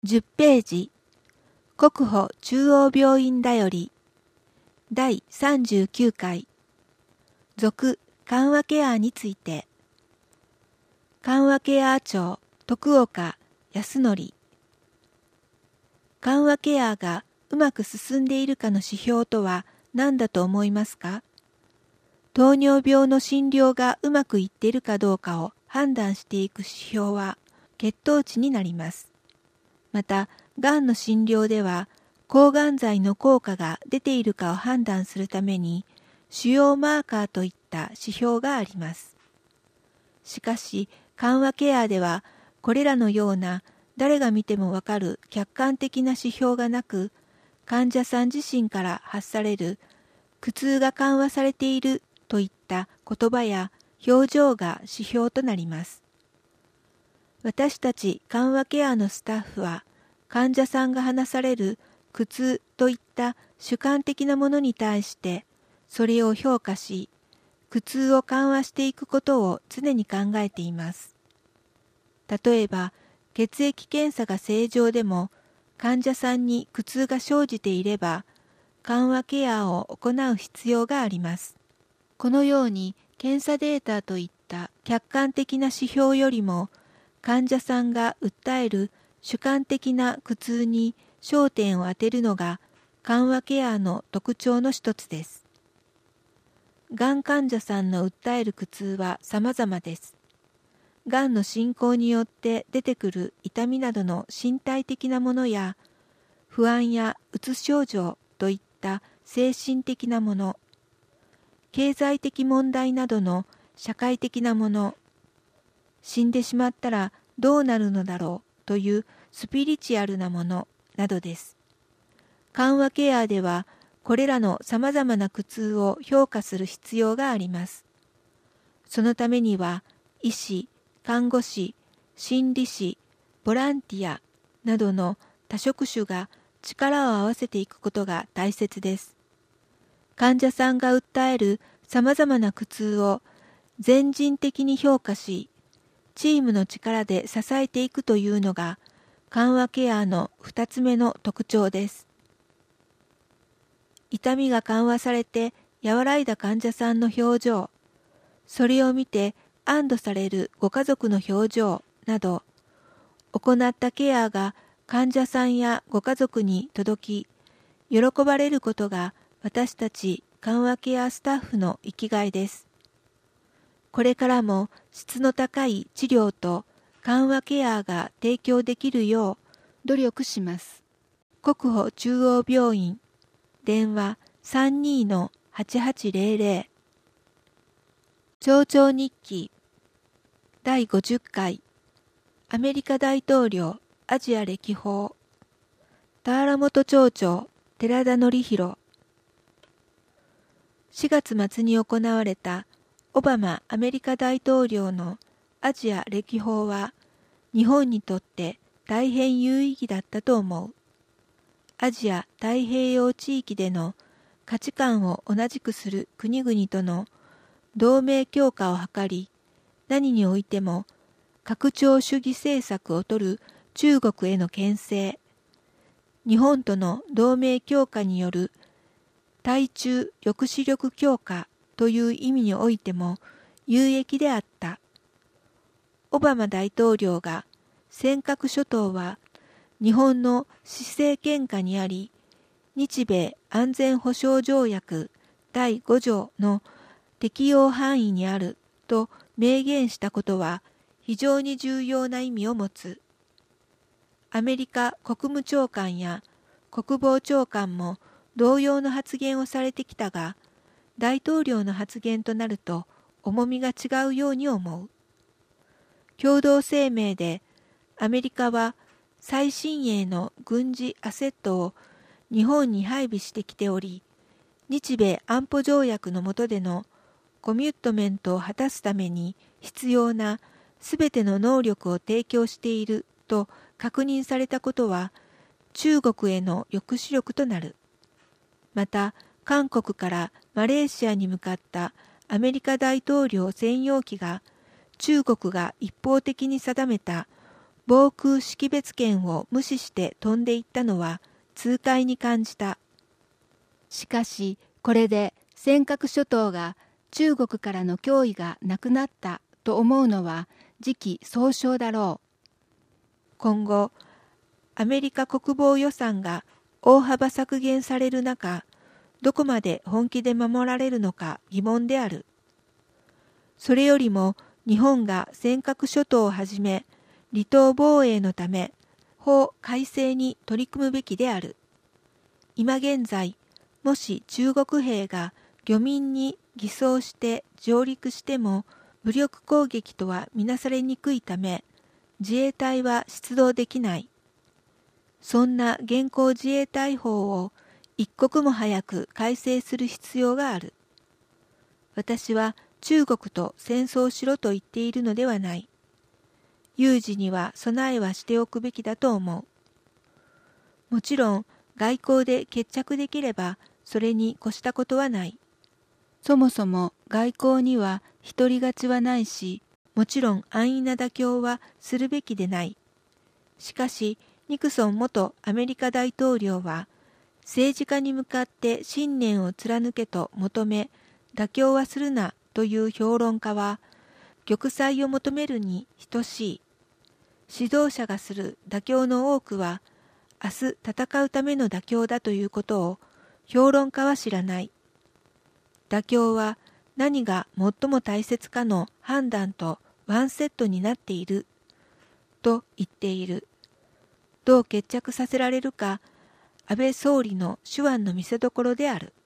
10ページ、国保中央病院だより、第39回、続緩和ケアについて、緩和ケア長、徳岡康則。緩和ケアがうまく進んでいるかの指標とは何だと思いますか？糖尿病の診療がうまくいっているかどうかを判断していく指標は血糖値になります。また、がんの診療では抗がん剤の効果が出ているかを判断するために主要マーカーといった指標があります。しかし、緩和ケアではこれらのような誰が見てもわかる客観的な指標がなく、患者さん自身から発される苦痛が緩和されているといった言葉や表情が指標となります。私たち緩和ケアのスタッフは、患者さんが話される苦痛といった主観的なものに対して、それを評価し、苦痛を緩和していくことを常に考えています。例えば、血液検査が正常でも、患者さんに苦痛が生じていれば、緩和ケアを行う必要があります。このように、検査データといった客観的な指標よりも、患者さんが訴える主観的な苦痛に焦点を当てるのが緩和ケアの特徴の一つです。がん患者さんの訴える苦痛は様々です。がんの進行によって出てくる痛みなどの身体的なものや、不安やうつ症状といった精神的なもの、経済的問題などの社会的なもの、死んでしまったらどうなるのだろうというスピリチュアルなものなどです。緩和ケアではこれらのさまざまな苦痛を評価する必要があります。そのためには医師、看護師、心理師、ボランティアなどの多職種が力を合わせていくことが大切です。患者さんが訴えるさまざまな苦痛を全人的に評価し、チームの力で支えていくというのが緩和ケアの2つ目の特徴です。痛みが緩和されて和らいだ患者さんの表情、それを見て安堵されるご家族の表情など、行ったケアが患者さんやご家族に届き、喜ばれることが私たち緩和ケアスタッフの生きがいです。これからも質の高い治療と緩和ケアが提供できるよう努力します。国保中央病院、電話 32-8800。 町長日記第50回、アメリカ大統領アジア歴訪、田原本町長寺田典弘。4月末に行われたオバマアメリカ大統領のアジア歴訪は日本にとって大変有意義だったと思う。アジア太平洋地域での価値観を同じくする国々との同盟強化を図り、何においても拡張主義政策を取る中国への牽制、日本との同盟強化による対中抑止力強化という意味においても有益であった。オバマ大統領が尖閣諸島は日本の施政権下にあり、日米安全保障条約第5条の適用範囲にあると明言したことは非常に重要な意味を持つ。アメリカ国務長官や国防長官も同様の発言をされてきたが、大統領の発言となると重みが違うように思う。共同声明でアメリカは最新鋭の軍事アセットを日本に配備してきており、日米安保条約の下でのコミュットメントを果たすために必要なすべての能力を提供していると確認されたことは中国への抑止力となる。また、韓国からマレーシアに向かったアメリカ大統領専用機が中国が一方的に定めた防空識別圏を無視して飛んでいったのは痛快に感じた。 しかしこれで尖閣諸島が中国からの脅威がなくなったと思うのは時期尚早だろう。 今後、アメリカ国防予算が大幅削減される中、どこまで本気で守られるのか疑問である。それよりも日本が尖閣諸島をはじめ離島防衛のため法改正に取り組むべきである。今現在、もし中国兵が漁民に偽装して上陸しても武力攻撃とは見なされにくいため、自衛隊は出動できない。そんな現行自衛隊法を一刻も早く改正する必要がある。私は中国と戦争しろと言っているのではない。有事には備えはしておくべきだと思う。もちろん外交で決着できればそれに越したことはない。 そもそも外交には独り勝ちはないし、 もちろん安易な妥協はするべきでない。しかし、ニクソン元アメリカ大統領は、政治家に向かって信念を貫けと求め、妥協はするなという評論家は、玉砕を求めるに等しい。指導者がする妥協の多くは、明日戦うための妥協だということを、評論家は知らない。妥協は何が最も大切かの判断とワンセットになっていると言っている。どう決着させられるか、安倍総理の手腕の見せ所である。